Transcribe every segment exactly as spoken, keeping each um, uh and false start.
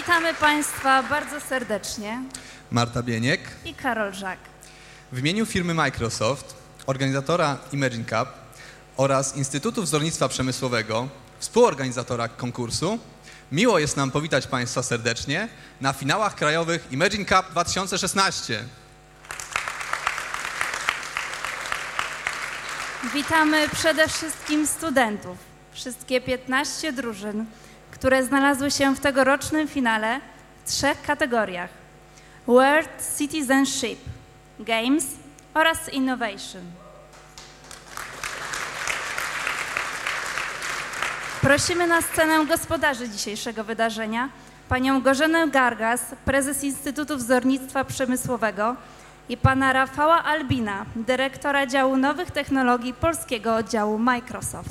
Witamy Państwa bardzo serdecznie. Marta Bieniek i Karol Żak. W imieniu firmy Microsoft, organizatora Imagine Cup oraz Instytutu Wzornictwa Przemysłowego, współorganizatora konkursu, miło jest nam powitać Państwa serdecznie na finałach krajowych Imagine Cup dwa tysiące szesnaście. Witamy przede wszystkim studentów, wszystkie piętnaście drużyn, które znalazły się w tegorocznym finale w trzech kategoriach: World Citizenship, Games oraz Innovation. Prosimy na scenę gospodarzy dzisiejszego wydarzenia, panią Gorzenę Gargas, prezes Instytutu Wzornictwa Przemysłowego, i pana Rafała Albina, dyrektora działu nowych technologii polskiego oddziału Microsoft.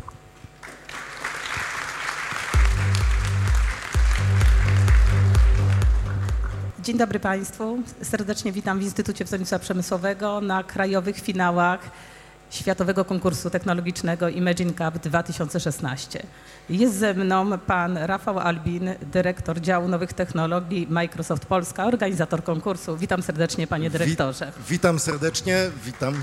Dzień dobry Państwu. Serdecznie witam w Instytucie Wzornictwa Przemysłowego na krajowych finałach Światowego Konkursu Technologicznego Imagine Cup dwa tysiące szesnaście. Jest ze mną pan Rafał Albin, dyrektor działu nowych technologii Microsoft Polska, organizator konkursu. Witam serdecznie, panie dyrektorze. Wit, witam serdecznie, witam.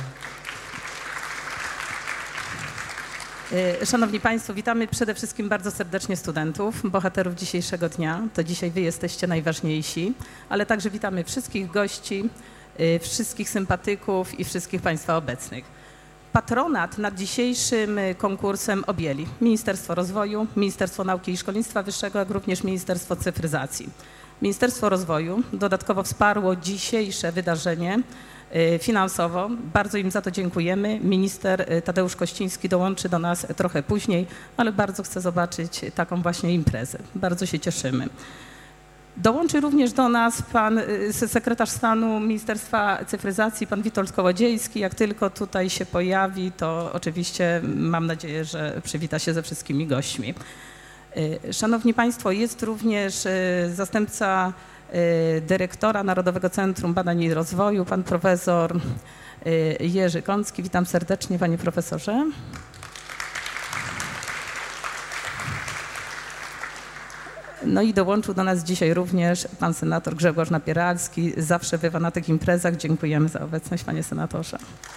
Szanowni Państwo, witamy przede wszystkim bardzo serdecznie studentów, bohaterów dzisiejszego dnia. To dzisiaj wy jesteście najważniejsi, ale także witamy wszystkich gości, wszystkich sympatyków i wszystkich Państwa obecnych. Patronat nad dzisiejszym konkursem objęli Ministerstwo Rozwoju, Ministerstwo Nauki i Szkolnictwa Wyższego, jak również Ministerstwo Cyfryzacji. Ministerstwo Rozwoju dodatkowo wsparło dzisiejsze wydarzenie finansowo. Bardzo im za to dziękujemy. Minister Tadeusz Kościński dołączy do nas trochę później, ale bardzo chcę zobaczyć taką właśnie imprezę. Bardzo się cieszymy. Dołączy również do nas pan sekretarz stanu Ministerstwa Cyfryzacji, pan Witold Kołodziejski. Jak tylko tutaj się pojawi, to oczywiście mam nadzieję, że przywita się ze wszystkimi gośćmi. Szanowni Państwo, jest również zastępca dyrektora Narodowego Centrum Badań i Rozwoju, pan profesor Jerzy Kącki. Witam serdecznie, panie profesorze. No i dołączył do nas dzisiaj również pan senator Grzegorz Napieralski. Zawsze bywa na tych imprezach. Dziękujemy za obecność, panie senatorze.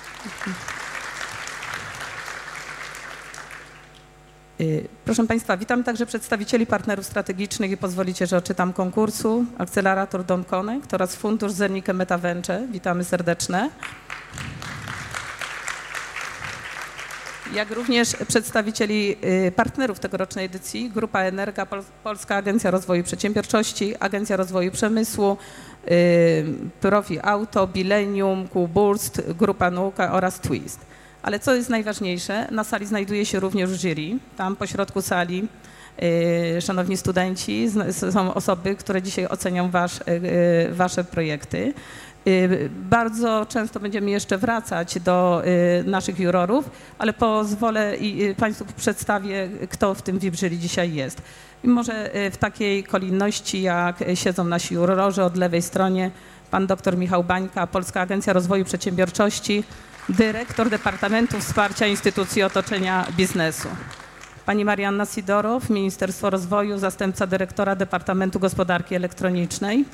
Proszę Państwa, witam także przedstawicieli partnerów strategicznych i pozwolicie, że odczytam konkursu. Akcelerator Don Connect oraz Fundusz Zernike Metaventure. Witamy serdeczne. Jak również przedstawicieli partnerów tegorocznej edycji, Grupa Energa, Polska Agencja Rozwoju Przedsiębiorczości, Agencja Rozwoju Przemysłu, Profi Auto, Bilenium, Q-Burst, Grupa Nauka oraz Twist. Ale co jest najważniejsze, na sali znajduje się również jury. Tam po środku sali, szanowni studenci, są osoby, które dzisiaj ocenią wasz, wasze projekty. Bardzo często będziemy jeszcze wracać do naszych jurorów, ale pozwolę i Państwu przedstawię, kto w tym V I P jury dzisiaj jest. I może w takiej kolejności, jak siedzą nasi jurorzy, od lewej stronie pan dr Michał Bańka, Polska Agencja Rozwoju Przedsiębiorczości, dyrektor Departamentu Wsparcia Instytucji Otoczenia Biznesu. Pani Marianna Sidorow, Ministerstwo Rozwoju, zastępca dyrektora Departamentu Gospodarki Elektronicznej.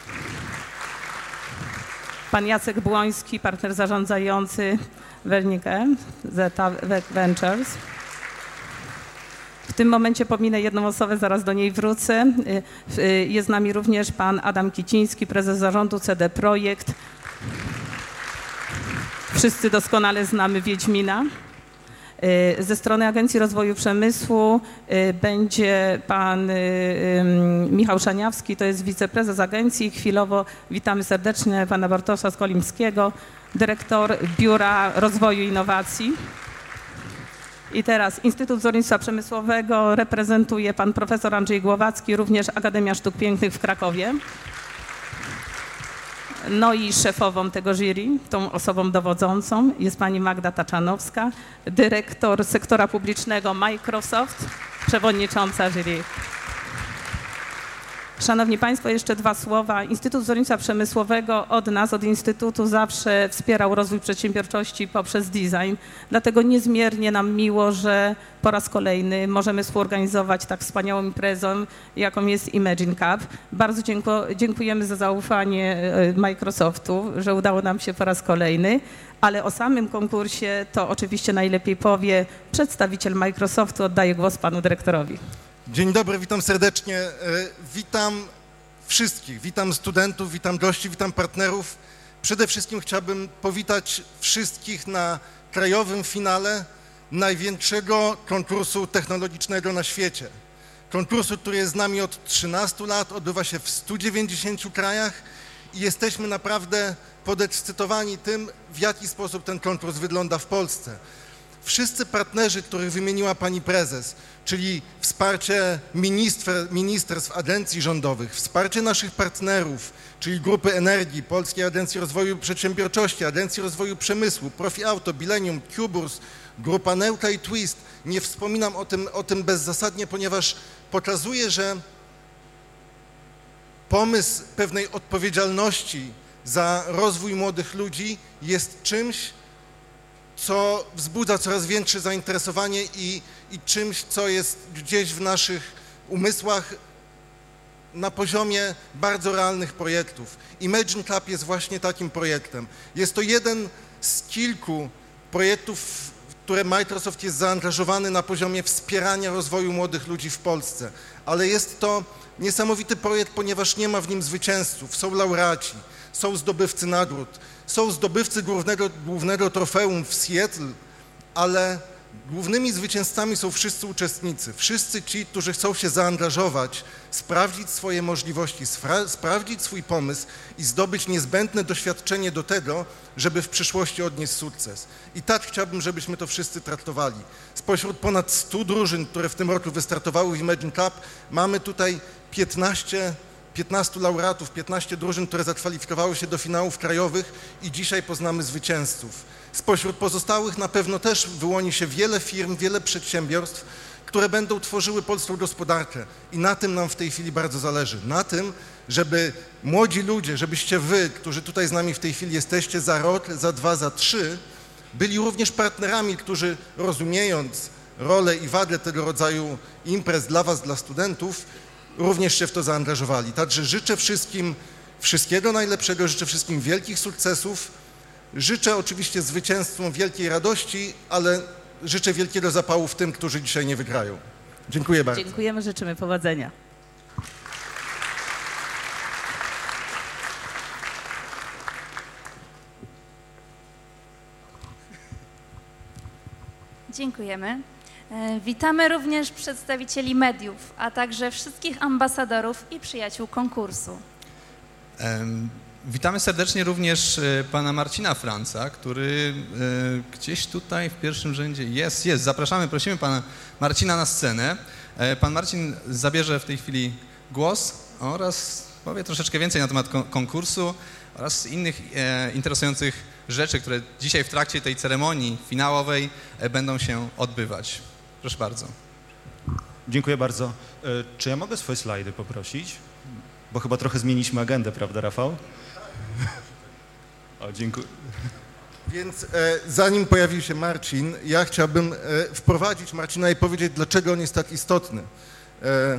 Pan Jacek Błoński, partner zarządzający Wernicke Zeta Ventures. W tym momencie pominę jedną osobę, zaraz do niej wrócę. Jest z nami również pan Adam Kiciński, prezes zarządu C D Projekt. Wszyscy doskonale znamy Wiedźmina. Ze strony Agencji Rozwoju Przemysłu będzie pan Michał Szaniawski, to jest wiceprezes agencji. Chwilowo witamy serdecznie pana Bartosza Skolimskiego, dyrektor Biura Rozwoju i Innowacji. I teraz Instytut Wzornictwa Przemysłowego reprezentuje pan profesor Andrzej Głowacki, również Akademia Sztuk Pięknych w Krakowie. No i szefową tego jury, tą osobą dowodzącą jest pani Magda Taczanowska, dyrektor sektora publicznego Microsoft, przewodnicząca jury. Szanowni Państwo, jeszcze dwa słowa. Instytut Wzornictwa Przemysłowego od nas, od Instytutu zawsze wspierał rozwój przedsiębiorczości poprzez design. Dlatego niezmiernie nam miło, że po raz kolejny możemy współorganizować tak wspaniałą imprezę, jaką jest Imagine Cup. Bardzo dziękujemy za zaufanie Microsoftu, że udało nam się po raz kolejny, ale o samym konkursie to oczywiście najlepiej powie przedstawiciel Microsoftu. Oddaję głos panu dyrektorowi. Dzień dobry, witam serdecznie. Witam wszystkich, witam studentów, witam gości, witam partnerów. Przede wszystkim chciałbym powitać wszystkich na krajowym finale największego konkursu technologicznego na świecie. Konkursu, który jest z nami od trzynastu lat, odbywa się w stu dziewięćdziesięciu krajach i jesteśmy naprawdę podekscytowani tym, w jaki sposób ten konkurs wygląda w Polsce. Wszyscy partnerzy, których wymieniła pani prezes, czyli wsparcie minister, ministerstw, agencji rządowych, wsparcie naszych partnerów, czyli Grupy Energii, Polskiej Agencji Rozwoju Przedsiębiorczości, Agencji Rozwoju Przemysłu, Profi Auto, Bilenium, Cuburs, Grupa Neuta i Twist. Nie wspominam o tym, o tym bezzasadnie, ponieważ pokazuje, że pomysł pewnej odpowiedzialności za rozwój młodych ludzi jest czymś, co wzbudza coraz większe zainteresowanie i, i czymś, co jest gdzieś w naszych umysłach na poziomie bardzo realnych projektów. Imagine Cup jest właśnie takim projektem. Jest to jeden z kilku projektów, w które Microsoft jest zaangażowany na poziomie wspierania rozwoju młodych ludzi w Polsce. Ale jest to niesamowity projekt, ponieważ nie ma w nim zwycięzców, są laureaci, są zdobywcy nagród, są zdobywcy głównego, głównego trofeum w Seattle, ale głównymi zwycięzcami są wszyscy uczestnicy, wszyscy ci, którzy chcą się zaangażować, sprawdzić swoje możliwości, sprawdzić swój pomysł i zdobyć niezbędne doświadczenie do tego, żeby w przyszłości odnieść sukces. I tak chciałbym, żebyśmy to wszyscy traktowali. Spośród ponad stu drużyn, które w tym roku wystartowały w Imagine Cup, mamy tutaj piętnaście piętnastu laureatów, piętnaście drużyn, które zakwalifikowały się do finałów krajowych i dzisiaj poznamy zwycięzców. Spośród pozostałych na pewno też wyłoni się wiele firm, wiele przedsiębiorstw, które będą tworzyły polską gospodarkę i na tym nam w tej chwili bardzo zależy. Na tym, żeby młodzi ludzie, żebyście wy, którzy tutaj z nami w tej chwili jesteście za rok, za dwa, za trzy, byli również partnerami, którzy rozumiejąc rolę i wagę tego rodzaju imprez dla was, dla studentów, również się w to zaangażowali. Także życzę wszystkim wszystkiego najlepszego, życzę wszystkim wielkich sukcesów, życzę oczywiście zwycięzcom wielkiej radości, ale życzę wielkiego zapału w tym, którzy dzisiaj nie wygrają. Dziękuję bardzo. Dziękujemy, życzymy powodzenia. Dziękujemy. Witamy również przedstawicieli mediów, a także wszystkich ambasadorów i przyjaciół konkursu. Witamy serdecznie również pana Marcina Franca, który gdzieś tutaj w pierwszym rzędzie jest, jest. Zapraszamy, prosimy pana Marcina na scenę. Pan Marcin zabierze w tej chwili głos oraz powie troszeczkę więcej na temat konkursu oraz innych interesujących rzeczy, które dzisiaj w trakcie tej ceremonii finałowej będą się odbywać. Proszę bardzo. Dziękuję bardzo. Czy ja mogę swoje slajdy poprosić? Bo chyba trochę zmieniliśmy agendę, prawda, Rafał? O, dziękuję. Więc e, zanim pojawił się Marcin, ja chciałbym e, wprowadzić Marcina i powiedzieć, dlaczego on jest tak istotny. E,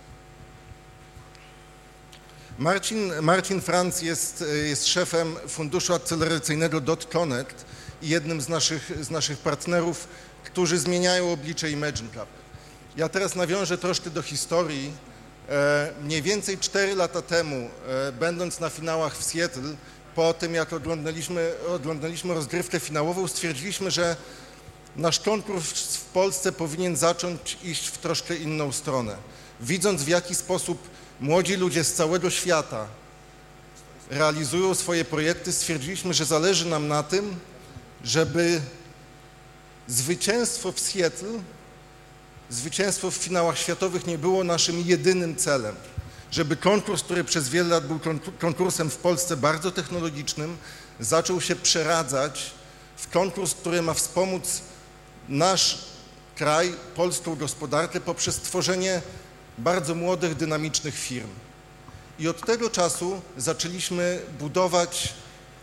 Marcin, Marcin Franc jest, jest szefem funduszu akceleracyjnego Dot Connect i jednym z naszych, z naszych partnerów, którzy zmieniają oblicze Imagine Cup. Ja teraz nawiążę troszkę do historii. E, mniej więcej cztery lata temu, e, będąc na finałach w Seattle, po tym jak oglądaliśmy, oglądaliśmy rozgrywkę finałową, stwierdziliśmy, że nasz konkurs w Polsce powinien zacząć iść w troszkę inną stronę. Widząc, w jaki sposób młodzi ludzie z całego świata realizują swoje projekty, stwierdziliśmy, że zależy nam na tym, żeby zwycięstwo w Seattle, zwycięstwo w finałach światowych nie było naszym jedynym celem. Żeby konkurs, który przez wiele lat był konkursem w Polsce bardzo technologicznym, zaczął się przeradzać w konkurs, który ma wspomóc nasz kraj, polską gospodarkę poprzez tworzenie bardzo młodych, dynamicznych firm. I od tego czasu zaczęliśmy budować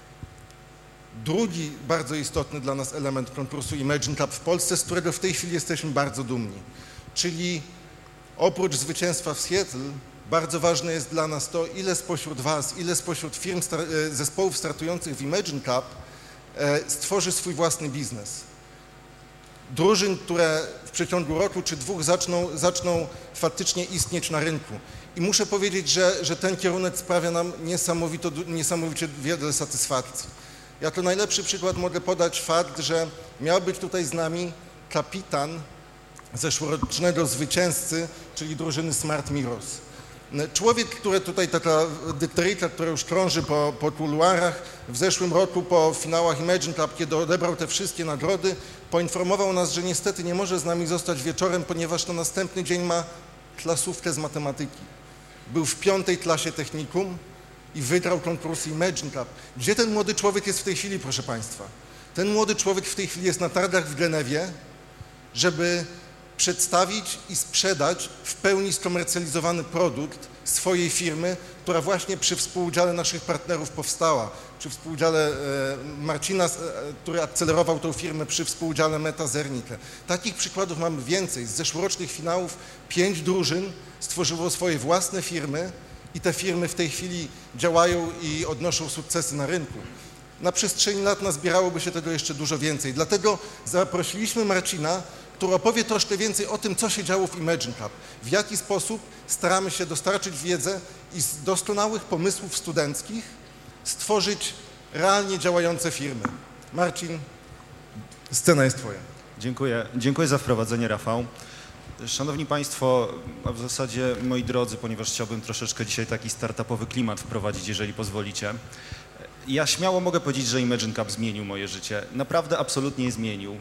drugi bardzo istotny dla nas element konkursu Imagine Cup w Polsce, z którego w tej chwili jesteśmy bardzo dumni. Czyli oprócz zwycięstwa w Seattle bardzo ważne jest dla nas to, ile spośród Was, ile spośród firm, zespołów startujących w Imagine Cup stworzy swój własny biznes. Drużyn, które w przeciągu roku czy dwóch zaczną, zaczną faktycznie istnieć na rynku. I muszę powiedzieć, że, że ten kierunek sprawia nam niesamowito, niesamowicie wiele satysfakcji. Jako najlepszy przykład mogę podać fakt, że miał być tutaj z nami kapitan zeszłorocznego zwycięzcy, czyli drużyny Smart Mirrors. Człowiek, który tutaj, taka dykteryjka, która już krąży po, po kuluarach, w zeszłym roku po finałach Imagine Cup, kiedy odebrał te wszystkie nagrody, poinformował nas, że niestety nie może z nami zostać wieczorem, ponieważ na następny dzień ma klasówkę z matematyki. Był w piątej klasie technikum i wygrał konkurs Imagine Cup. Gdzie ten młody człowiek jest w tej chwili, proszę Państwa? Ten młody człowiek w tej chwili jest na targach w Genewie, żeby przedstawić i sprzedać w pełni skomercjalizowany produkt swojej firmy, która właśnie przy współudziale naszych partnerów powstała. Przy współudziale Marcina, który akcelerował tą firmę, przy współudziale Meta Zernike. Takich przykładów mamy więcej. Z zeszłorocznych finałów pięć drużyn stworzyło swoje własne firmy i te firmy w tej chwili działają i odnoszą sukcesy na rynku. Na przestrzeni lat nazbierałoby się tego jeszcze dużo więcej. Dlatego zaprosiliśmy Marcina, który opowie troszkę więcej o tym, co się działo w Imagine Cup, w jaki sposób staramy się dostarczyć wiedzę i z doskonałych pomysłów studenckich stworzyć realnie działające firmy. Marcin, scena jest Twoja. Dziękuję. Dziękuję za wprowadzenie, Rafał. Szanowni Państwo, a w zasadzie moi drodzy, ponieważ chciałbym troszeczkę dzisiaj taki startupowy klimat wprowadzić, jeżeli pozwolicie. Ja śmiało mogę powiedzieć, że Imagine Cup zmienił moje życie. Naprawdę absolutnie je zmienił.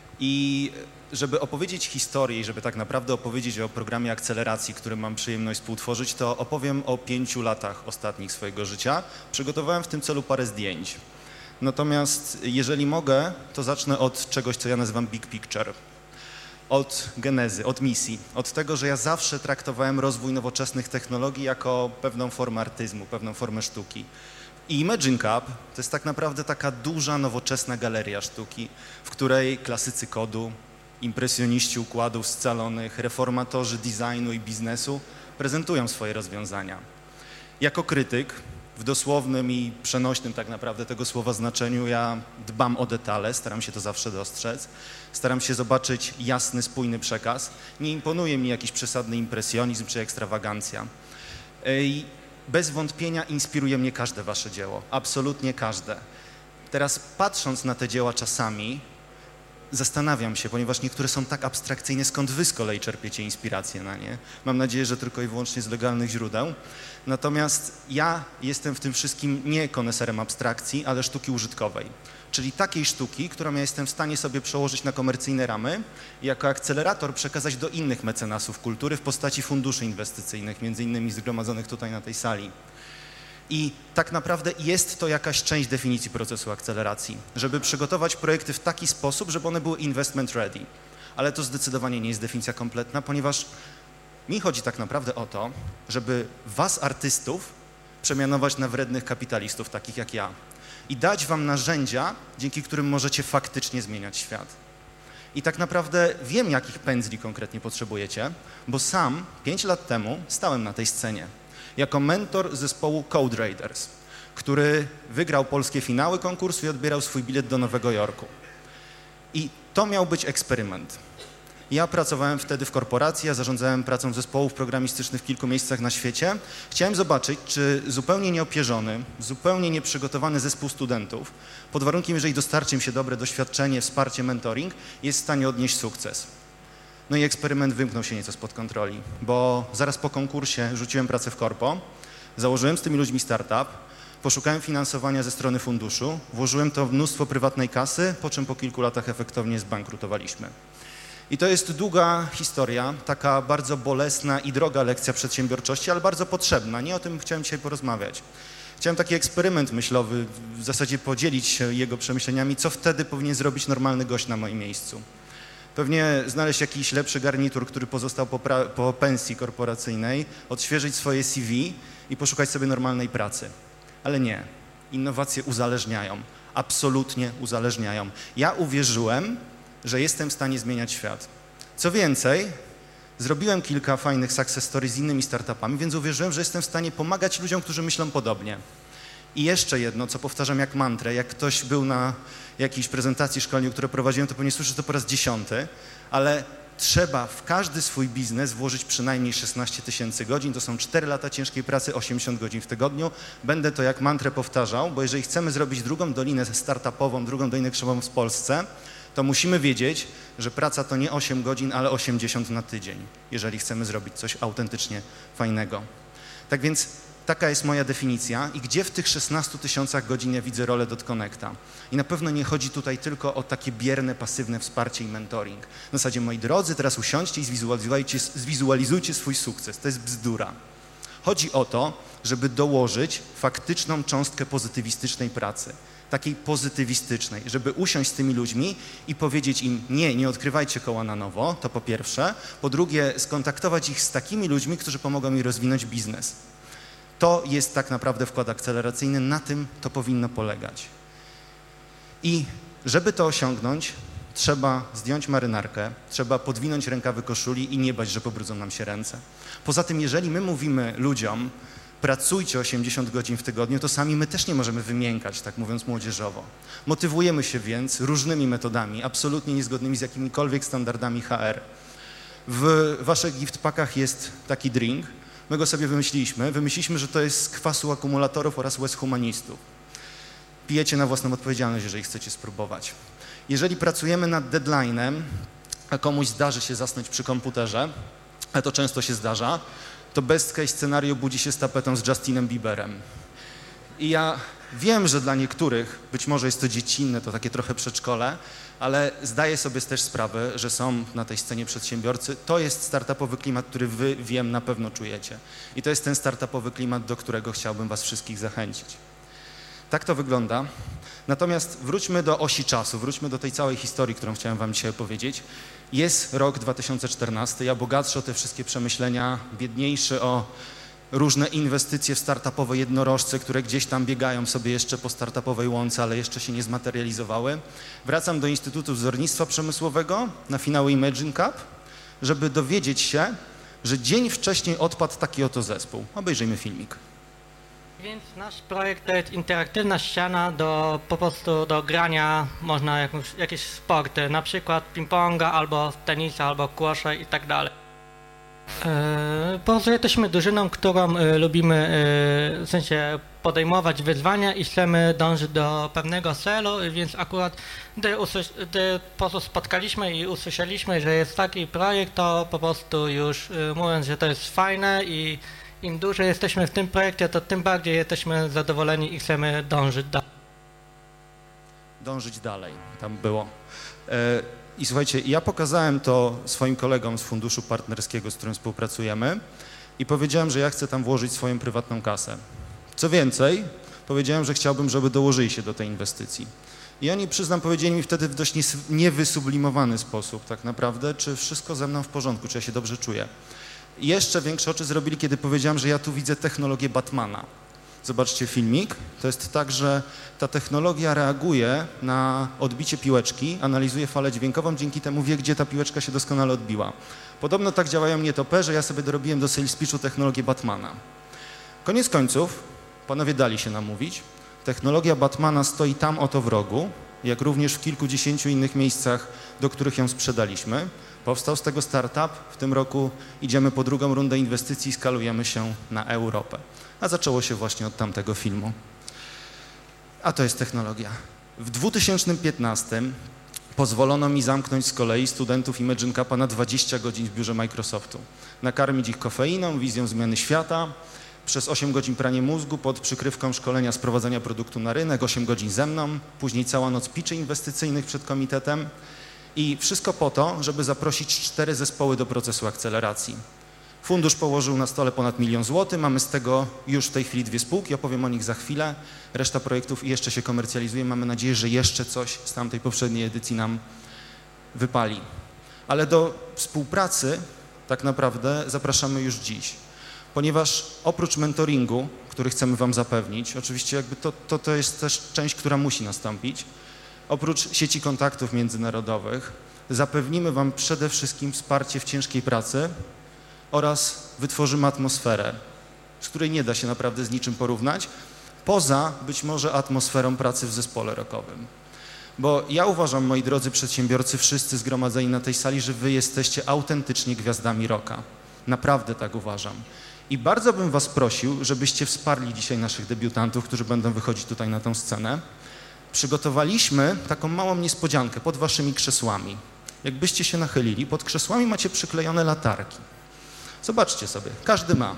I żeby opowiedzieć historię i żeby tak naprawdę opowiedzieć o programie akceleracji, który mam przyjemność współtworzyć, to opowiem o pięciu latach ostatnich swojego życia. Przygotowałem w tym celu parę zdjęć. Natomiast jeżeli mogę, to zacznę od czegoś, co ja nazywam big picture. Od genezy, od misji, od tego, że ja zawsze traktowałem rozwój nowoczesnych technologii jako pewną formę artyzmu, pewną formę sztuki. I Imagine Cup to jest tak naprawdę taka duża, nowoczesna galeria sztuki, w której klasycy kodu, impresjoniści układów scalonych, reformatorzy designu i biznesu prezentują swoje rozwiązania. Jako krytyk, w dosłownym i przenośnym tak naprawdę tego słowa znaczeniu, ja dbam o detale, staram się to zawsze dostrzec, staram się zobaczyć jasny, spójny przekaz. Nie imponuje mi jakiś przesadny impresjonizm czy ekstrawagancja. I bez wątpienia inspiruje mnie każde wasze dzieło, absolutnie każde. Teraz patrząc na te dzieła czasami, zastanawiam się, ponieważ niektóre są tak abstrakcyjne, skąd wy z kolei czerpiecie inspirację na nie. Mam nadzieję, że tylko i wyłącznie z legalnych źródeł. Natomiast ja jestem w tym wszystkim nie koneserem abstrakcji, ale sztuki użytkowej. Czyli takiej sztuki, którą ja jestem w stanie sobie przełożyć na komercyjne ramy i jako akcelerator przekazać do innych mecenasów kultury w postaci funduszy inwestycyjnych, między innymi zgromadzonych tutaj na tej sali. I tak naprawdę jest to jakaś część definicji procesu akceleracji, żeby przygotować projekty w taki sposób, żeby one były investment ready. Ale to zdecydowanie nie jest definicja kompletna, ponieważ mi chodzi tak naprawdę o to, żeby was, artystów, przemianować na wrednych kapitalistów, takich jak ja. I dać wam narzędzia, dzięki którym możecie faktycznie zmieniać świat. I tak naprawdę wiem, jakich pędzli konkretnie potrzebujecie, bo sam pięć lat temu stałem na tej scenie jako mentor zespołu Code Raiders, który wygrał polskie finały konkursu i odbierał swój bilet do Nowego Jorku. I to miał być eksperyment. Ja pracowałem wtedy w korporacji, ja zarządzałem pracą zespołów programistycznych w kilku miejscach na świecie. Chciałem zobaczyć, czy zupełnie nieopierzony, zupełnie nieprzygotowany zespół studentów, pod warunkiem, jeżeli dostarczy im się dobre doświadczenie, wsparcie, mentoring, jest w stanie odnieść sukces. No i eksperyment wymknął się nieco spod kontroli, bo zaraz po konkursie rzuciłem pracę w korpo, założyłem z tymi ludźmi startup, poszukałem finansowania ze strony funduszu, włożyłem to w mnóstwo prywatnej kasy, po czym po kilku latach efektownie zbankrutowaliśmy. I to jest długa historia, taka bardzo bolesna i droga lekcja przedsiębiorczości, ale bardzo potrzebna. Nie o tym chciałem dzisiaj porozmawiać. Chciałem taki eksperyment myślowy, w zasadzie podzielić się jego przemyśleniami, co wtedy powinien zrobić normalny gość na moim miejscu. Pewnie znaleźć jakiś lepszy garnitur, który pozostał po, po pensji korporacyjnej, odświeżyć swoje C V i poszukać sobie normalnej pracy. Ale nie. Innowacje uzależniają. Absolutnie uzależniają. Ja uwierzyłem, że jestem w stanie zmieniać świat. Co więcej, zrobiłem kilka fajnych success stories z innymi startupami, więc uwierzyłem, że jestem w stanie pomagać ludziom, którzy myślą podobnie. I jeszcze jedno, co powtarzam jak mantrę, jak ktoś był na jakiejś prezentacji szkolnej, które prowadziłem, to pewnie słyszy to po raz dziesiąty, ale trzeba w każdy swój biznes włożyć przynajmniej szesnaście tysięcy godzin, to są cztery lata ciężkiej pracy, osiemdziesiąt godzin w tygodniu. Będę to jak mantrę powtarzał, bo jeżeli chcemy zrobić drugą dolinę startupową, drugą dolinę krzewową w Polsce, to musimy wiedzieć, że praca to nie osiem godzin, ale osiemdziesiąt na tydzień, jeżeli chcemy zrobić coś autentycznie fajnego. Tak więc taka jest moja definicja i gdzie w tych szesnastu tysiącach godzin ja widzę rolę DotConnecta. I na pewno nie chodzi tutaj tylko o takie bierne, pasywne wsparcie i mentoring. W zasadzie, moi drodzy, teraz usiądźcie i zwizualizujcie, zwizualizujcie swój sukces. To jest bzdura. Chodzi o to, żeby dołożyć faktyczną cząstkę pozytywistycznej pracy. Takiej pozytywistycznej, żeby usiąść z tymi ludźmi i powiedzieć im nie, nie odkrywajcie koła na nowo, to po pierwsze. Po drugie, skontaktować ich z takimi ludźmi, którzy pomogą mi rozwinąć biznes. To jest tak naprawdę wkład akceleracyjny, na tym to powinno polegać. I żeby to osiągnąć, trzeba zdjąć marynarkę, trzeba podwinąć rękawy koszuli i nie bać, że pobrudzą nam się ręce. Poza tym, jeżeli my mówimy ludziom, pracujcie osiemdziesiąt godzin w tygodniu, to sami my też nie możemy wymiękać, tak mówiąc młodzieżowo. Motywujemy się więc różnymi metodami, absolutnie niezgodnymi z jakimikolwiek standardami H R. W waszych gift packach jest taki drink. My go sobie wymyśliliśmy. Wymyśliliśmy, że to jest z kwasu akumulatorów oraz łez humanistów. Pijecie na własną odpowiedzialność, jeżeli chcecie spróbować. Jeżeli pracujemy nad deadline'em, a komuś zdarzy się zasnąć przy komputerze, a to często się zdarza, to best case scenario budzi się z tapetą z Justinem Bieberem. I ja wiem, że dla niektórych, być może jest to dziecinne, to takie trochę przedszkole, ale zdaję sobie też sprawę, że są na tej scenie przedsiębiorcy. To jest startupowy klimat, który wy, wiem, na pewno czujecie. I to jest ten startupowy klimat, do którego chciałbym was wszystkich zachęcić. Tak to wygląda. Natomiast wróćmy do osi czasu, wróćmy do tej całej historii, którą chciałem wam dzisiaj opowiedzieć. Jest rok dwa tysiące czternasty, ja bogatszy o te wszystkie przemyślenia, biedniejszy o różne inwestycje w startupowe jednorożce, które gdzieś tam biegają sobie jeszcze po startupowej łące, ale jeszcze się nie zmaterializowały. Wracam do Instytutu Wzornictwa Przemysłowego na finały Imagine Cup, żeby dowiedzieć się, że dzień wcześniej odpadł taki oto zespół. Obejrzyjmy filmik. Więc nasz projekt to jest interaktywna ściana do po prostu do grania, można jakąś, jakieś sporty, na przykład ping-ponga, albo tenisa, albo kłosze i tak dalej. E, po prostu jesteśmy drużyną, którą e, lubimy e, w sensie podejmować wyzwania i chcemy dążyć do pewnego celu, więc akurat gdy, gdy po prostu spotkaliśmy i usłyszeliśmy, że jest taki projekt, to po prostu już e, mówiąc, że to jest fajne i im dłużej jesteśmy w tym projekcie, to tym bardziej jesteśmy zadowoleni i chcemy dążyć dalej. Dążyć dalej, tam było. I słuchajcie, ja pokazałem to swoim kolegom z funduszu partnerskiego, z którym współpracujemy i powiedziałem, że ja chcę tam włożyć swoją prywatną kasę. Co więcej, powiedziałem, że chciałbym, żeby dołożyli się do tej inwestycji. I oni, przyznam, powiedzieli mi wtedy w dość niewysublimowany sposób tak naprawdę, czy wszystko ze mną w porządku, czy ja się dobrze czuję. I jeszcze większe oczy zrobili, kiedy powiedziałem, że ja tu widzę technologię Batmana. Zobaczcie filmik. To jest tak, że ta technologia reaguje na odbicie piłeczki, analizuje falę dźwiękową, dzięki temu wie, gdzie ta piłeczka się doskonale odbiła. Podobno tak działają nietoperze, ja sobie dorobiłem do sales pitchu technologię Batmana. Koniec końców, panowie dali się namówić, technologia Batmana stoi tam oto w rogu, jak również w kilkudziesięciu innych miejscach, do których ją sprzedaliśmy. Powstał z tego startup, w tym roku idziemy po drugą rundę inwestycji i skalujemy się na Europę. A zaczęło się właśnie od tamtego filmu. A to jest technologia. W dwa tysiące piętnastym pozwolono mi zamknąć z kolei studentów Imagine Cupa na dwadzieścia godzin w biurze Microsoftu. Nakarmić ich kofeiną, wizją zmiany świata, przez osiem godzin pranie mózgu pod przykrywką szkolenia sprowadzania produktu na rynek, osiem godzin ze mną, później cała noc pitchy inwestycyjnych przed komitetem i wszystko po to, żeby zaprosić cztery zespoły do procesu akceleracji. Fundusz położył na stole ponad milion złotych, mamy z tego już w tej chwili dwie spółki, opowiem o nich za chwilę. Reszta projektów jeszcze się komercjalizuje, mamy nadzieję, że jeszcze coś z tamtej poprzedniej edycji nam wypali. ale do współpracy tak naprawdę zapraszamy już dziś, ponieważ oprócz mentoringu, który chcemy wam zapewnić, oczywiście jakby to, to, to jest też część, która musi nastąpić, oprócz sieci kontaktów międzynarodowych zapewnimy wam przede wszystkim wsparcie w ciężkiej pracy oraz wytworzymy atmosferę, z której nie da się naprawdę z niczym porównać, poza być może atmosferą pracy w zespole rockowym. Bo ja uważam, moi drodzy przedsiębiorcy, wszyscy zgromadzeni na tej sali, że wy jesteście autentycznie gwiazdami rocka. Naprawdę tak uważam. I bardzo bym was prosił, żebyście wsparli dzisiaj naszych debiutantów, którzy będą wychodzić tutaj na tę scenę. Przygotowaliśmy taką małą niespodziankę pod waszymi krzesłami. Jakbyście się nachylili, pod krzesłami macie przyklejone latarki. Zobaczcie sobie, każdy ma.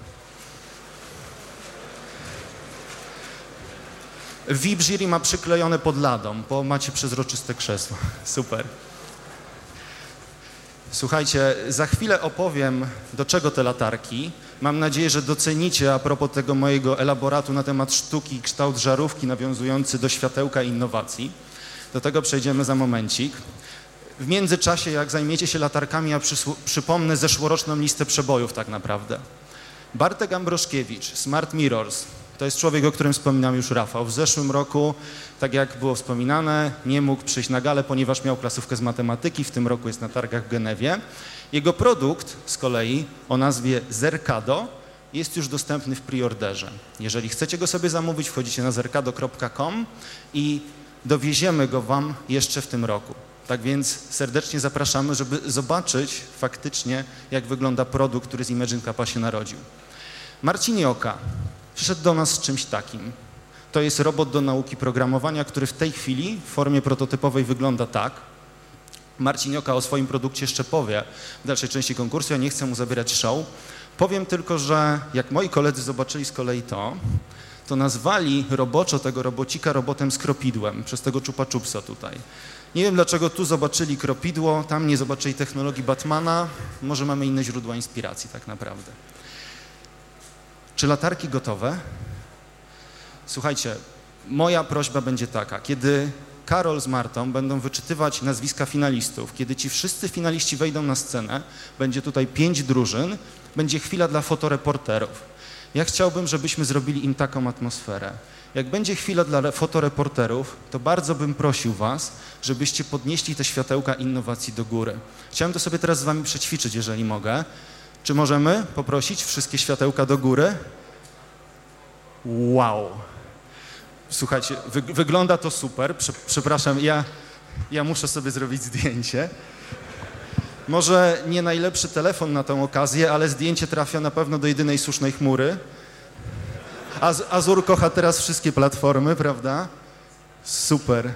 V I P Jury ma przyklejone pod ladą, bo macie przezroczyste krzesło. Super. Słuchajcie, za chwilę opowiem, do czego te latarki. Mam nadzieję, że docenicie a propos tego mojego elaboratu na temat sztuki i kształt żarówki nawiązujący do światełka i innowacji. Do tego przejdziemy za momencik. W międzyczasie, jak zajmiecie się latarkami, ja przypomnę zeszłoroczną listę przebojów tak naprawdę. Bartek Ambroszkiewicz, Smart Mirrors. To jest człowiek, o którym wspominał już Rafał. W zeszłym roku, tak jak było wspominane, nie mógł przyjść na galę, ponieważ miał klasówkę z matematyki. W tym roku jest na targach w Genewie. Jego produkt z kolei o nazwie Zerkado jest już dostępny w preorderze. Jeżeli chcecie go sobie zamówić, wchodzicie na zerkado kropka com i dowieziemy go wam jeszcze w tym roku. Tak więc serdecznie zapraszamy, żeby zobaczyć faktycznie, jak wygląda produkt, który z Imagine Cupa się narodził. Marcin Joka przyszedł do nas z czymś takim. To jest robot do nauki programowania, który w tej chwili w formie prototypowej wygląda tak. Marcin Joka o swoim produkcie jeszcze powie w dalszej części konkursu, ja nie chcę mu zabierać show. Powiem tylko, że jak moi koledzy zobaczyli z kolei to, to nazwali roboczo tego robocika robotem z kropidłem, przez tego Chupa Chupsa tutaj. Nie wiem, dlaczego tu zobaczyli kropidło, tam nie zobaczyli technologii Batmana, może mamy inne źródła inspiracji tak naprawdę. Czy latarki gotowe? Słuchajcie, moja prośba będzie taka, kiedy Karol z Martą będą wyczytywać nazwiska finalistów, kiedy ci wszyscy finaliści wejdą na scenę, będzie tutaj pięć drużyn, będzie chwila dla fotoreporterów. Ja chciałbym, żebyśmy zrobili im taką atmosferę. Jak będzie chwila dla fotoreporterów, to bardzo bym prosił was, żebyście podnieśli te światełka innowacji do góry. Chciałem to sobie teraz z wami przećwiczyć, jeżeli mogę. Czy możemy poprosić wszystkie światełka do góry? Wow! Słuchajcie, wy, wygląda to super. Prze, przepraszam, ja, ja muszę sobie zrobić zdjęcie. Może nie najlepszy telefon na tę okazję, ale zdjęcie trafia na pewno do jedynej słusznej chmury. Az, Azur kocha teraz wszystkie platformy, prawda? Super.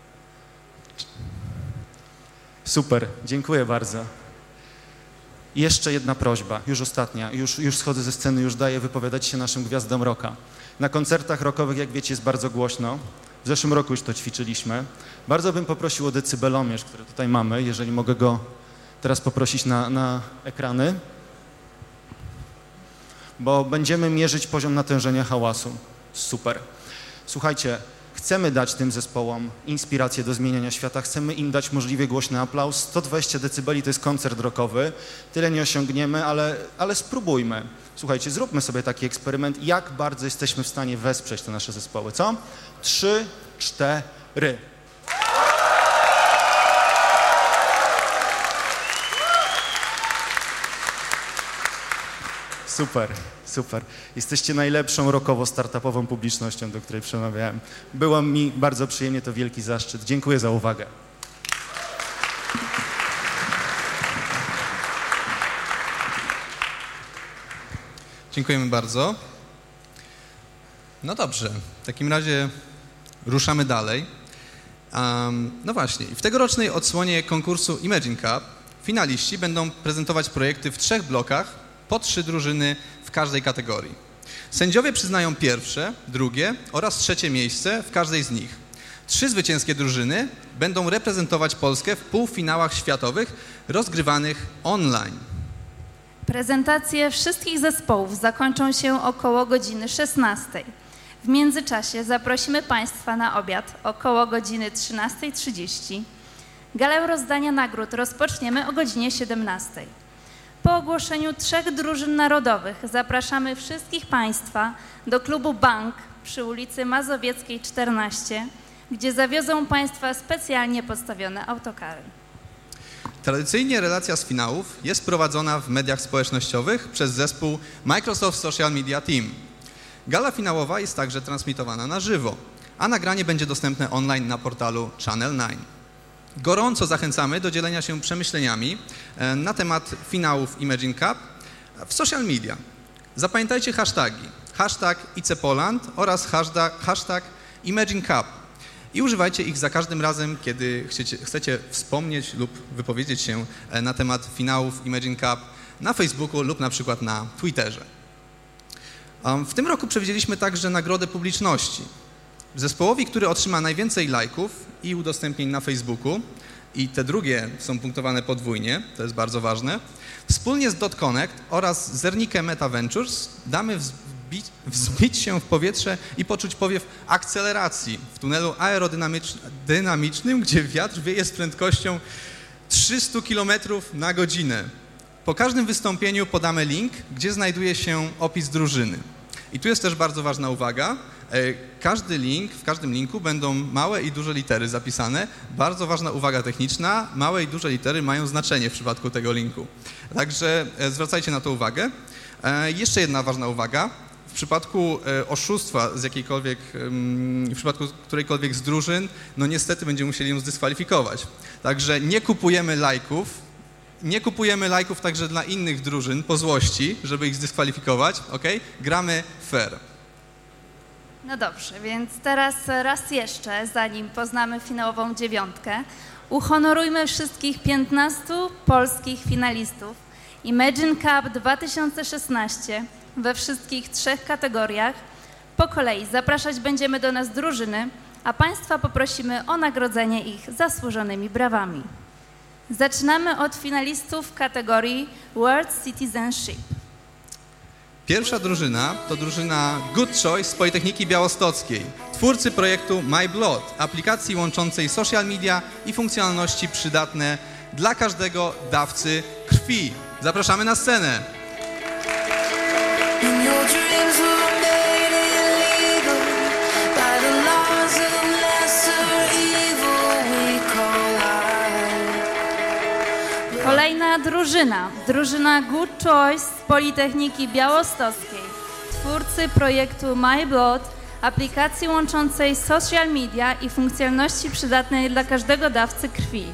Super, dziękuję bardzo. Jeszcze jedna prośba, już ostatnia, już, już schodzę ze sceny, już daję wypowiadać się naszym gwiazdom rocka. Na koncertach rockowych, jak wiecie, jest bardzo głośno. W zeszłym roku już to ćwiczyliśmy. Bardzo bym poprosił o decybelomierz, który tutaj mamy, jeżeli mogę go teraz poprosić na, na ekrany, bo będziemy mierzyć poziom natężenia hałasu. Super. Słuchajcie, chcemy dać tym zespołom inspirację do zmieniania świata, chcemy im dać możliwie głośny aplauz. sto dwadzieścia decybeli to jest koncert rockowy, tyle nie osiągniemy, ale, ale spróbujmy. Słuchajcie, zróbmy sobie taki eksperyment, jak bardzo jesteśmy w stanie wesprzeć te nasze zespoły, co? Trzy, cztery. Super, super. Jesteście najlepszą rockowo-startupową publicznością, do której przemawiałem. Było mi bardzo przyjemnie, to wielki zaszczyt. Dziękuję za uwagę. Dziękujemy bardzo. No dobrze, w takim razie ruszamy dalej. Um, no właśnie, w tegorocznej odsłonie konkursu Imagine Cup finaliści będą prezentować projekty w trzech blokach, po trzy drużyny w każdej kategorii. Sędziowie przyznają pierwsze, drugie oraz trzecie miejsce w każdej z nich. Trzy zwycięskie drużyny będą reprezentować Polskę w półfinałach światowych rozgrywanych online. Prezentacje wszystkich zespołów zakończą się około godziny szesnastej. W międzyczasie zaprosimy Państwa na obiad około godziny trzynastej trzydzieści. Galę rozdania nagród rozpoczniemy o godzinie siedemnastej. Po ogłoszeniu trzech drużyn narodowych zapraszamy wszystkich Państwa do klubu Bank przy ulicy Mazowieckiej czternaście, gdzie zawiozą Państwa specjalnie postawione autokary. Tradycyjnie relacja z finałów jest prowadzona w mediach społecznościowych przez zespół Microsoft Social Media Team. Gala finałowa jest także transmitowana na żywo, a nagranie będzie dostępne online na portalu Channel dziewięć. Gorąco zachęcamy do dzielenia się przemyśleniami na temat finałów Imagine Cup w social media. Zapamiętajcie hashtagi hashtag I C Poland oraz hashtag, hashtag Imagine Cup i używajcie ich za każdym razem, kiedy chcecie, chcecie wspomnieć lub wypowiedzieć się na temat finałów Imagine Cup na Facebooku lub na przykład na Twitterze. W tym roku przewidzieliśmy także nagrodę publiczności. Zespołowi, który otrzyma najwięcej lajków i udostępnień na Facebooku, i te drugie są punktowane podwójnie, to jest bardzo ważne, wspólnie z Dot Connect oraz Zernikę Meta Ventures damy wzbić, wzbić się w powietrze i poczuć powiew akceleracji w tunelu aerodynamicznym, gdzie wiatr wieje z prędkością trzysta kilometrów na godzinę. Po każdym wystąpieniu podamy link, gdzie znajduje się opis drużyny. I tu jest też bardzo ważna uwaga. Każdy link, w każdym linku będą małe i duże litery zapisane. Bardzo ważna uwaga techniczna, małe i duże litery mają znaczenie w przypadku tego linku. Także zwracajcie na to uwagę. Jeszcze jedna ważna uwaga. W przypadku oszustwa z jakiejkolwiek, w przypadku którejkolwiek z drużyn, no niestety będziemy musieli ją zdyskwalifikować. Także nie kupujemy lajków, nie kupujemy lajków także dla innych drużyn po złości, żeby ich zdyskwalifikować, ok? Gramy fair. No dobrze, więc teraz raz jeszcze, zanim poznamy finałową dziewiątkę, uhonorujmy wszystkich piętnastu polskich finalistów Imagine Cup dwa tysiące szesnaście we wszystkich trzech kategoriach. Po kolei zapraszać będziemy do nas drużyny, a Państwa poprosimy o nagrodzenie ich zasłużonymi brawami. Zaczynamy od finalistów w kategorii World Citizenship. Pierwsza drużyna to drużyna Good Choice z Politechniki Białostockiej, twórcy projektu My Blood, aplikacji łączącej social media i funkcjonalności przydatne dla każdego dawcy krwi. Zapraszamy na scenę. Kolejna drużyna, drużyna Good Choice z Politechniki Białostockiej, twórcy projektu My Blood, aplikacji łączącej social media i funkcjonalności przydatnej dla każdego dawcy krwi.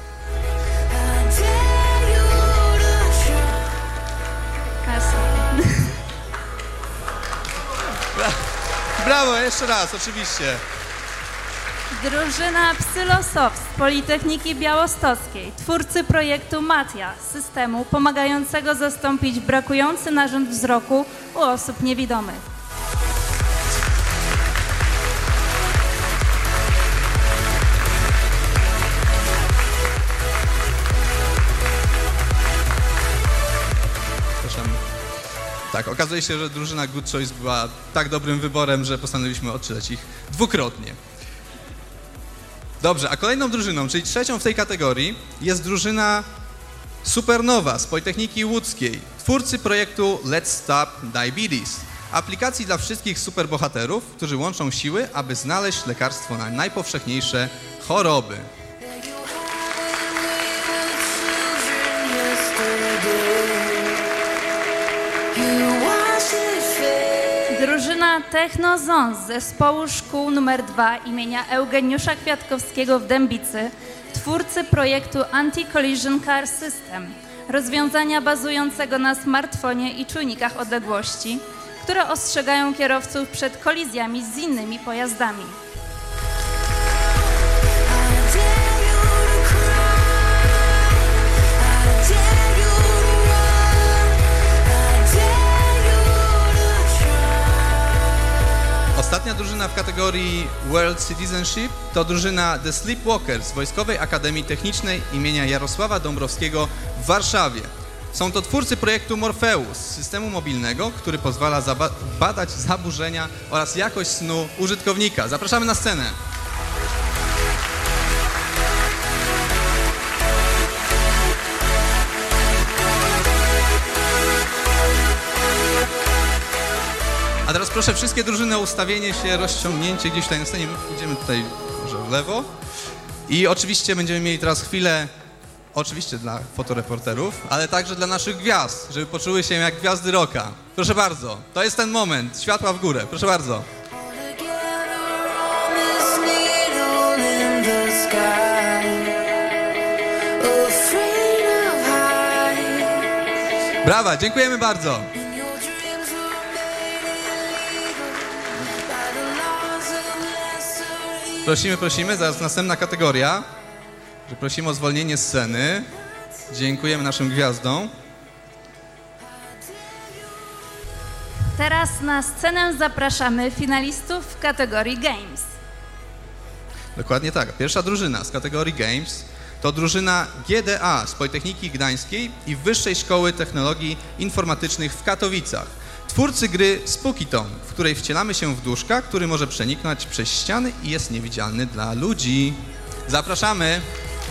Brawo, jeszcze raz, oczywiście. Drużyna Psylosoft z Politechniki Białostockiej, twórcy projektu Matia, systemu pomagającego zastąpić brakujący narząd wzroku u osób niewidomych. Przepraszam. Tak, okazuje się, że drużyna Good Choice była tak dobrym wyborem, że postanowiliśmy odczytać ich dwukrotnie. Dobrze, a kolejną drużyną, czyli trzecią w tej kategorii, jest drużyna Supernowa z Politechniki Łódzkiej, twórcy projektu Let's Stop Diabetes, aplikacji dla wszystkich superbohaterów, którzy łączą siły, aby znaleźć lekarstwo na najpowszechniejsze choroby. Drużyna Technozone z zespołu szkół numer dwa imienia Eugeniusza Kwiatkowskiego w Dębicy, twórcy projektu Anti-Collision Car System, rozwiązania bazującego na smartfonie i czujnikach odległości, które ostrzegają kierowców przed kolizjami z innymi pojazdami. Ostatnia drużyna w kategorii World Citizenship to drużyna The Sleepwalkers z Wojskowej Akademii Technicznej imienia Jarosława Dąbrowskiego w Warszawie. Są to twórcy projektu Morpheus, systemu mobilnego, który pozwala badać zaburzenia oraz jakość snu użytkownika. Zapraszamy na scenę. Teraz proszę wszystkie drużyny o ustawienie się, rozciągnięcie gdzieś tutaj na scenie. Idziemy tutaj może w lewo. I oczywiście będziemy mieli teraz chwilę, oczywiście dla fotoreporterów, ale także dla naszych gwiazd, żeby poczuły się jak gwiazdy rocka. Proszę bardzo, to jest ten moment. Światła w górę, proszę bardzo. Brawa, dziękujemy bardzo. Prosimy, prosimy, zaraz następna kategoria, że prosimy o zwolnienie sceny. Dziękujemy naszym gwiazdom. Teraz na scenę zapraszamy finalistów w kategorii Games. Dokładnie tak. Pierwsza drużyna z kategorii Games to drużyna G D A z Politechniki Gdańskiej i Wyższej Szkoły Technologii Informatycznych w Katowicach. Twórcy gry Spookyton, w której wcielamy się w duszka, który może przeniknąć przez ściany i jest niewidzialny dla ludzi. Zapraszamy!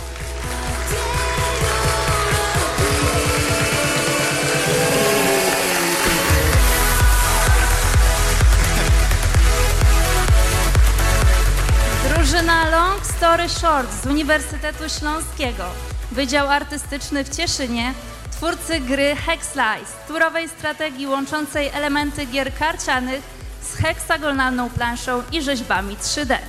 Drużyna Long Story Short z Uniwersytetu Śląskiego, Wydział Artystyczny w Cieszynie, twórcy gry Hexlice, turowej strategii łączącej elementy gier karcianych z heksagonalną planszą i rzeźbami trzy D.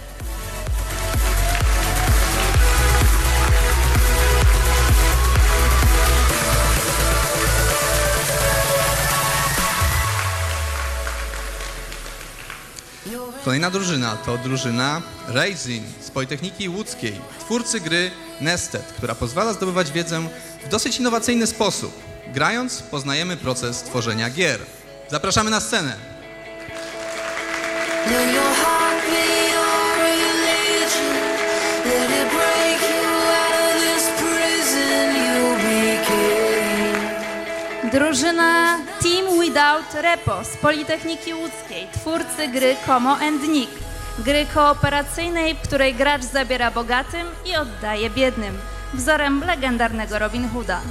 Kolejna drużyna to drużyna Raisin z Politechniki Łódzkiej, twórcy gry Nested, która pozwala zdobywać wiedzę w dosyć innowacyjny sposób. Grając, poznajemy proces tworzenia gier. Zapraszamy na scenę. Drużyna Team Without Repo z Politechniki Łódzkiej, twórcy gry Como and Nick, gry kooperacyjnej, w której gracz zabiera bogatym i oddaje biednym, wzorem legendarnego Robin Hooda.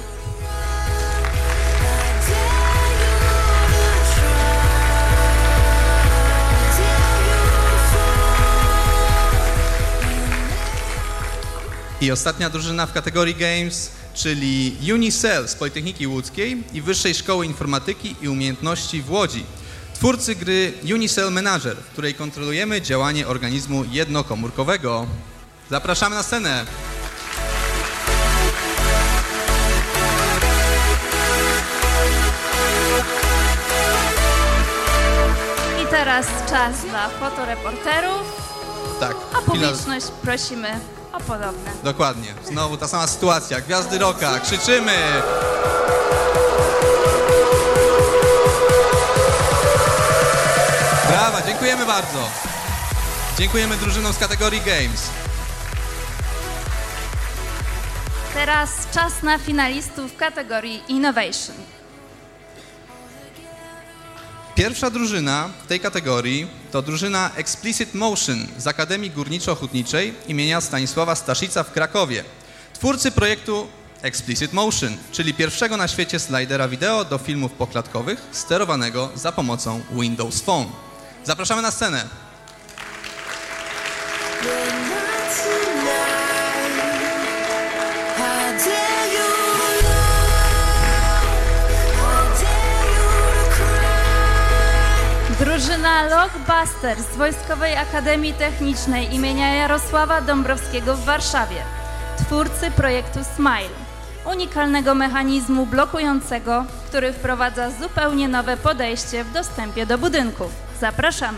I ostatnia drużyna w kategorii Games, czyli Unicell z Politechniki Łódzkiej i Wyższej Szkoły Informatyki i Umiejętności w Łodzi. Twórcy gry Unicell Manager, w której kontrolujemy działanie organizmu jednokomórkowego. Zapraszamy na scenę. I teraz czas dla fotoreporterów, Tak. a chwila- publiczność prosimy o podobne. Dokładnie. Znowu ta sama sytuacja. Gwiazdy rocka. Krzyczymy. Brawa, dziękujemy bardzo. Dziękujemy drużynom z kategorii Games. Teraz czas na finalistów w kategorii Innovation. Pierwsza drużyna w tej kategorii to drużyna Explicit Motion z Akademii Górniczo-Hutniczej imienia Stanisława Staszica w Krakowie. Twórcy projektu Explicit Motion, czyli pierwszego na świecie slidera wideo do filmów poklatkowych sterowanego za pomocą Windows Phone. Zapraszamy na scenę. Drużyna Lockbusters z Wojskowej Akademii Technicznej imienia Jarosława Dąbrowskiego w Warszawie. Twórcy projektu Smile, unikalnego mechanizmu blokującego, który wprowadza zupełnie nowe podejście w dostępie do budynków. Zapraszamy.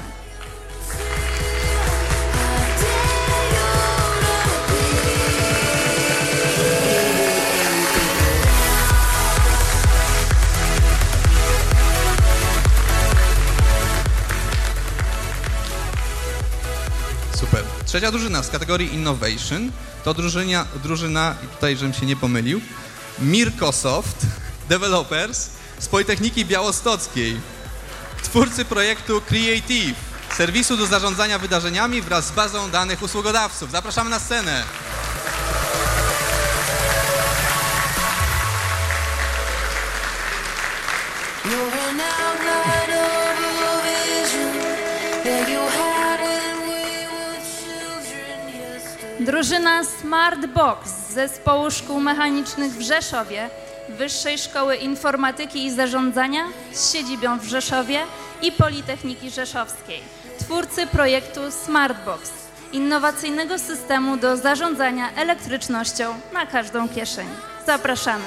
Super. Trzecia drużyna z kategorii Innovation to drużyna, drużyna i tutaj żebym się nie pomylił, Mirkosoft Developers z Politechniki Białostockiej. Twórcy projektu Creative, serwisu do zarządzania wydarzeniami wraz z bazą danych usługodawców. Zapraszamy na scenę. You're an outline of a vision. Drużyna Smart Box z Zespołu Szkół Mechanicznych w Rzeszowie, Wyższej Szkoły Informatyki i Zarządzania z siedzibą w Rzeszowie i Politechniki Rzeszowskiej. Twórcy projektu Smartbox, innowacyjnego systemu do zarządzania elektrycznością na każdą kieszeń. Zapraszamy.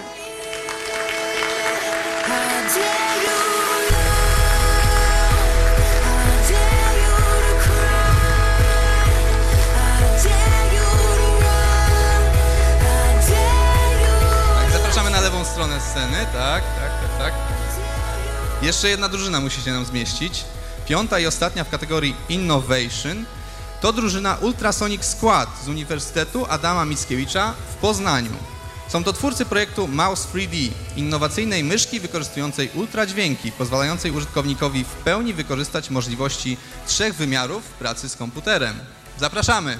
Tak, zapraszamy na lewą stronę sceny, tak, tak, tak, tak. Jeszcze jedna drużyna musi się nam zmieścić. Piąta i ostatnia w kategorii Innovation to drużyna Ultrasonic Squad z Uniwersytetu Adama Mickiewicza w Poznaniu. Są to twórcy projektu Mouse trzy D, innowacyjnej myszki wykorzystującej ultradźwięki, pozwalającej użytkownikowi w pełni wykorzystać możliwości trzech wymiarów pracy z komputerem. Zapraszamy!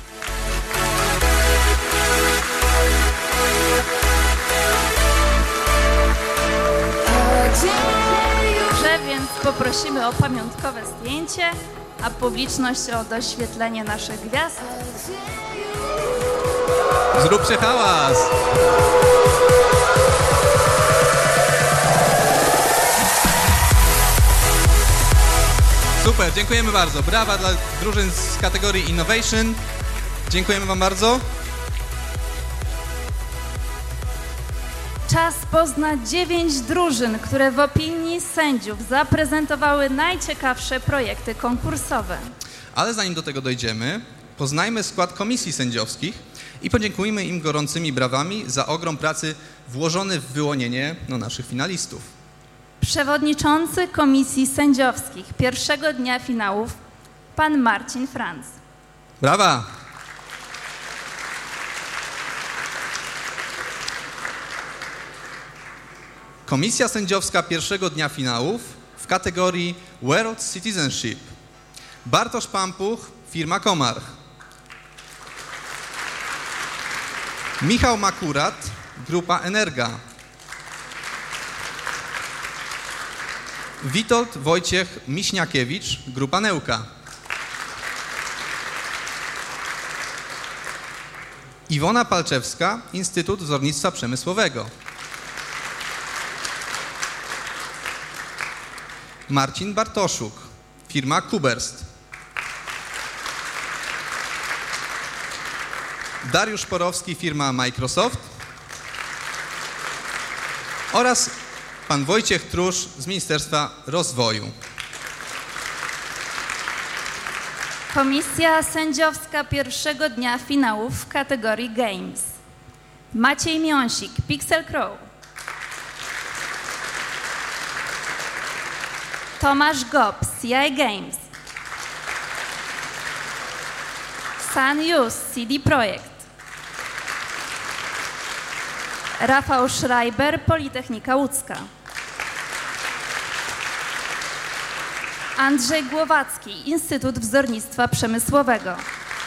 Dobrze, więc poprosimy o pamiątkowe zdjęcie, a publiczność o doświetlenie naszych gwiazd. Zróbcie hałas! Super, dziękujemy bardzo. Brawa dla drużyn z kategorii Innovation. Dziękujemy wam bardzo. Czas poznać dziewięć drużyn, które w opinii sędziów zaprezentowały najciekawsze projekty konkursowe. Ale zanim do tego dojdziemy, poznajmy skład komisji sędziowskich i podziękujmy im gorącymi brawami za ogrom pracy włożony w wyłonienie no, naszych finalistów. Przewodniczący komisji sędziowskich pierwszego dnia finałów, pan Marcin Franz. Brawa! Komisja sędziowska pierwszego dnia finałów w kategorii World Citizenship. Bartosz Pampuch, firma Komarch. Michał Makurat, grupa Energa. Witold Wojciech Miśniakiewicz, grupa Neuka. Iwona Palczewska, Instytut Wzornictwa Przemysłowego. Marcin Bartoszuk, firma Kuberst. Dariusz Porowski, firma Microsoft. Oraz pan Wojciech Trusz z Ministerstwa Rozwoju. Komisja sędziowska pierwszego dnia finałów w kategorii Games. Maciej Miąsik, Pixel Crow. Tomasz Gob, C I Games. Sun Yus, C D Projekt. Rafał Schreiber, Politechnika Łódzka. Andrzej Głowacki, Instytut Wzornictwa Przemysłowego.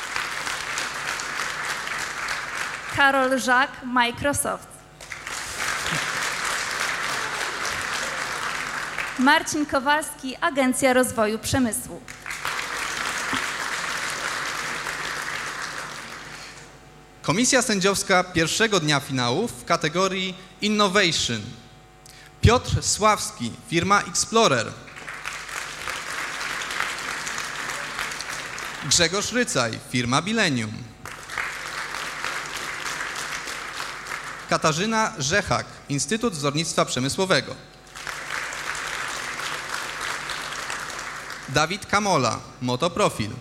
Karol Żak, Microsoft. Marcin Kowalski, Agencja Rozwoju Przemysłu. Komisja sędziowska pierwszego dnia finałów w kategorii Innovation. Piotr Sławski, firma Explorer. Grzegorz Rycaj, firma Bilenium. Katarzyna Rzechak, Instytut Wzornictwa Przemysłowego. Dawid Kamola, Motoprofil.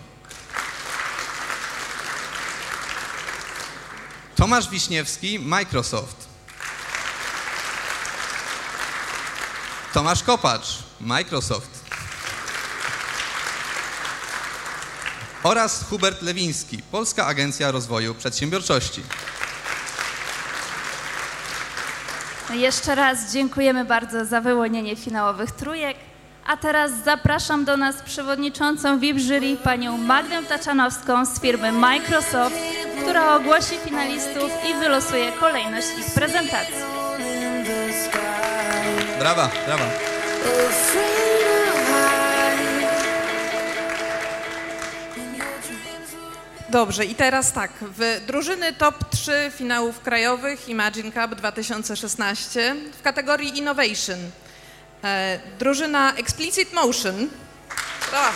Tomasz Wiśniewski, Microsoft. Tomasz Kopacz, Microsoft. Oraz Hubert Lewiński, Polska Agencja Rozwoju Przedsiębiorczości. Jeszcze raz dziękujemy bardzo za wyłonienie finałowych trójek. A teraz zapraszam do nas przewodniczącą V I P jury, panią Magdę Taczanowską z firmy Microsoft, która ogłosi finalistów i wylosuje kolejność ich prezentacji. Brawa, brawa. Dobrze, i teraz tak, w drużyny top trzy finałów krajowych Imagine Cup dwa tysiące szesnaście w kategorii Innovation. E, drużyna Explicit Motion. Brawa.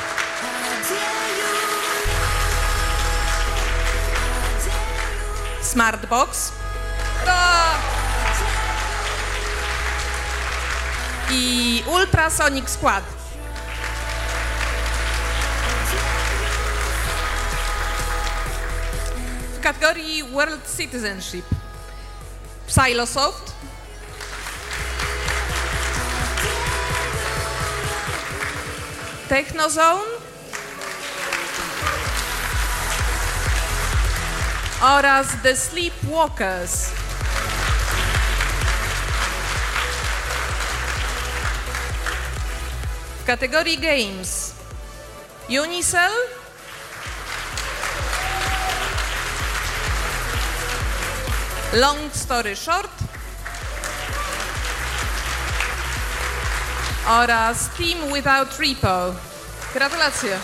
Smartbox. Brawa. I Ultrasonic Squad. W kategorii World Citizenship Psylosoft, Technozone oraz The Sleepwalkers. W kategorii Games Unicell, Long Story Short oraz Team Without Repo. Gratulacje.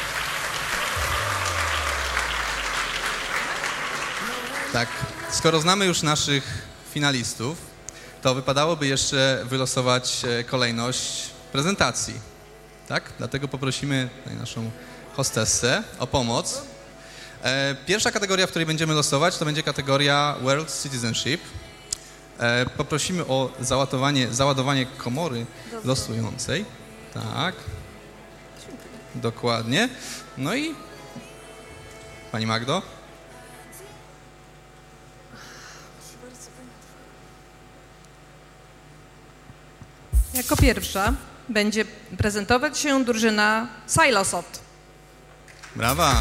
Tak, skoro znamy już naszych finalistów, to wypadałoby jeszcze wylosować e, kolejność prezentacji. Tak? Dlatego poprosimy tutaj naszą hostessę o pomoc. E, Pierwsza kategoria, w której będziemy losować, to będzie kategoria World Citizenship. E, Poprosimy o załadowanie, załadowanie komory losującej. Tak. Dokładnie. No i Pani Magdo. Jako pierwsza będzie prezentować się drużyna Psylosoft. Brawa.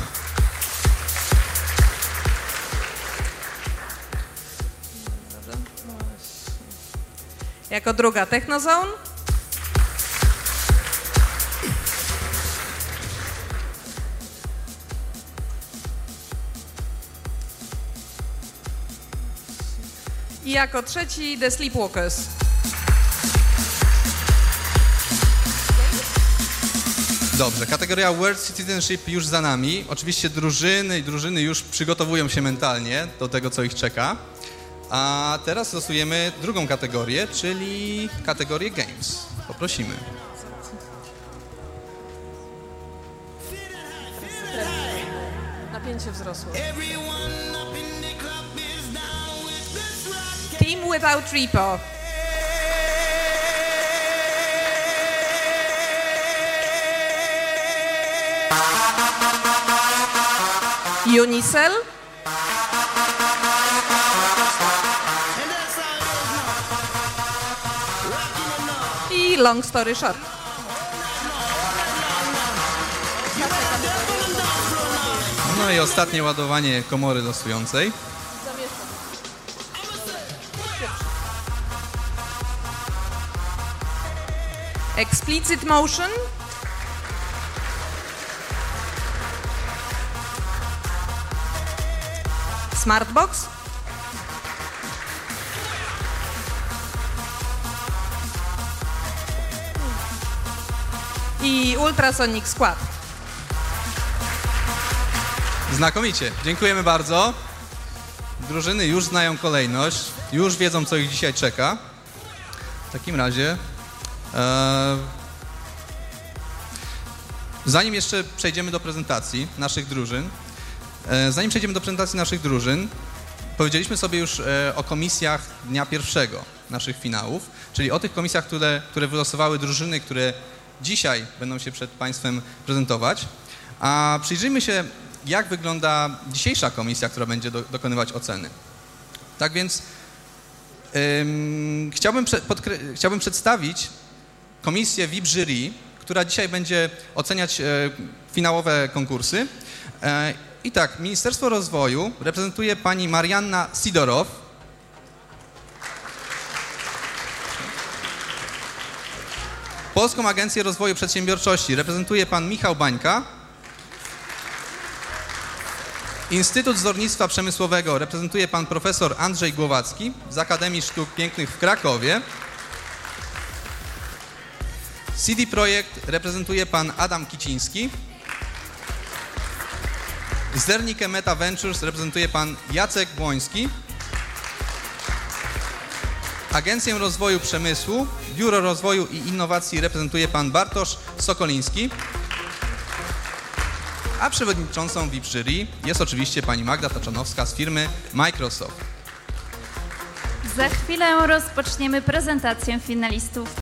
Jako druga Technozone. I jako trzeci The Sleepwalkers. Dobrze, kategoria World Citizenship już za nami. Oczywiście drużyny i drużyny już przygotowują się mentalnie do tego, co ich czeka. A teraz losujemy drugą kategorię, czyli kategorię Games. Poprosimy. Napięcie wzrosło. Team Without Repo. Unicell. I Long Story Short. No i ostatnie ładowanie komory losującej. Explicit Motion. Smartbox. I Ultrasonic Squad. Znakomicie, dziękujemy bardzo. Drużyny już znają kolejność, już wiedzą, co ich dzisiaj czeka. W takim razie, e, zanim jeszcze przejdziemy do prezentacji naszych drużyn, e, zanim przejdziemy do prezentacji naszych drużyn, powiedzieliśmy sobie już e, o komisjach dnia pierwszego naszych finałów, czyli o tych komisjach, które, które wylosowały drużyny, które dzisiaj będą się przed Państwem prezentować. A przyjrzyjmy się, jak wygląda dzisiejsza komisja, która będzie do, dokonywać oceny. Tak więc ym, chciałbym, prze, podkre- chciałbym przedstawić komisję V I P Jury, która dzisiaj będzie oceniać e, finałowe konkursy. E, I tak, Ministerstwo Rozwoju reprezentuje pani Marianna Sidorow. Polską Agencję Rozwoju Przedsiębiorczości reprezentuje pan Michał Bańka. Instytut Wzornictwa Przemysłowego reprezentuje pan profesor Andrzej Głowacki z Akademii Sztuk Pięknych w Krakowie. C D Projekt reprezentuje pan Adam Kiciński. Zernikę Meta Ventures reprezentuje pan Jacek Błoński. Agencję Rozwoju Przemysłu, Biuro Rozwoju i Innowacji reprezentuje pan Bartosz Sokoliński. A przewodniczącą V I P jury jest oczywiście pani Magda Taczanowska z firmy Microsoft. Za chwilę rozpoczniemy prezentację finalistów